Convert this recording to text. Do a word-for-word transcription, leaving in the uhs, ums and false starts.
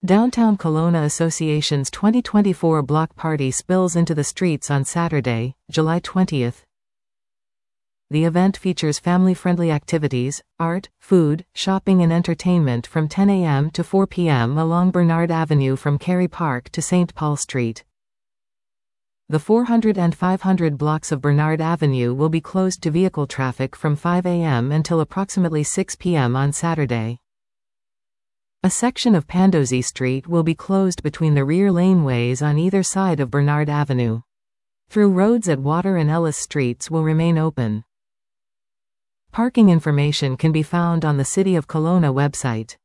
Downtown Kelowna Association's twenty twenty-four block party spills into the streets on Saturday, July twentieth. The event features family-friendly activities, art, food, shopping and entertainment from ten a m to four p m along Bernard Avenue from Carey Park to Saint Paul Street. The four hundred and five hundred blocks of Bernard Avenue will be closed to vehicle traffic from five a m until approximately six p m on Saturday. A section of Pandosy Street will be closed between the rear laneways on either side of Bernard Avenue. Through roads at Water and Ellis Streets will remain open. Parking information can be found on the City of Kelowna website.